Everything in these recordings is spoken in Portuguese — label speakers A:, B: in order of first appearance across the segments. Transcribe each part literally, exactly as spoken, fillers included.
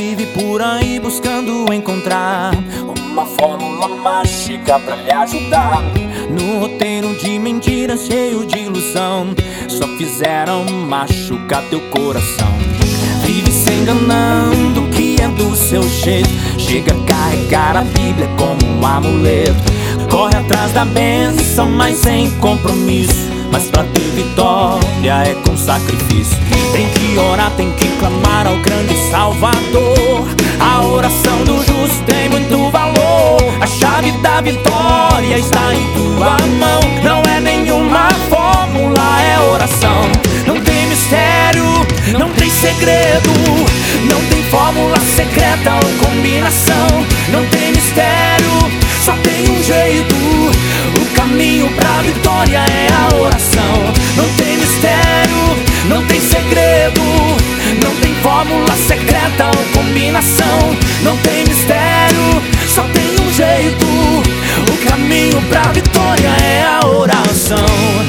A: vive por aí buscando encontrar uma fórmula mágica pra lhe ajudar. No roteiro de mentiras cheio de ilusão, só fizeram machucar teu coração. Vive se enganando que é do seu jeito, chega a carregar a Bíblia como um amuleto. Corre atrás da bênção, mas sem compromisso, mas pra ter vitória é com sacrifício. Tem que orar, tem que clamar ao grande Salvador. A oração do justo tem muito valor. A chave da vitória está em tua mão. Não é nenhuma fórmula, é oração. Não tem mistério, não tem segredo, não tem fórmula secreta ou combinação. Não tem mistério, só tem um jeito. O caminho pra vitória é a oração. Não tem mistério, não tem segredo, não tem fórmula secreta ou combinação. Não tem mistério, só tem um jeito. O caminho pra vitória é a oração.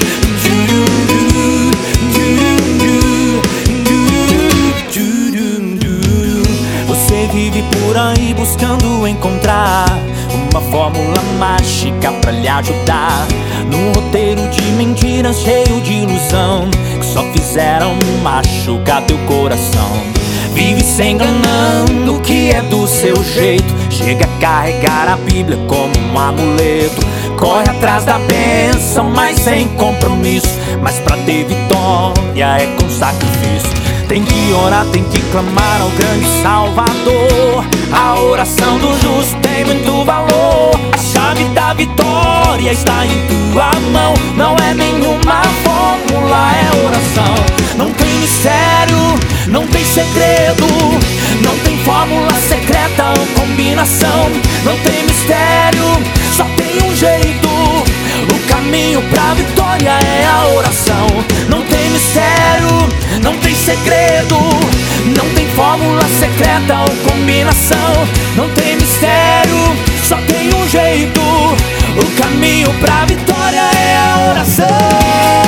A: Você vive por aí buscando encontrar uma fórmula mágica pra lhe ajudar. Num roteiro de mentiras cheio de ilusão, que só fizeram machucar teu coração. Vive se enganando que é do seu jeito, chega a carregar a Bíblia como um amuleto. Corre atrás da bênção, mas sem compromisso, mas pra ter vitória é com sacrifício. Tem que orar, tem que clamar ao grande Salvador. A oração do justo tem muito valor. A chave da vitória está em tua mão. Não é nenhuma fórmula, é oração. Não tem mistério, não tem segredo, não tem fórmula secreta ou combinação. Não tem mistério, só tem um jeito. O caminho pra vitória é a oração. Não tem mistério, não tem segredo, não tem fórmula secreta ou combinação. Não tem mistério, só tem um jeito. O caminho pra vitória é a oração.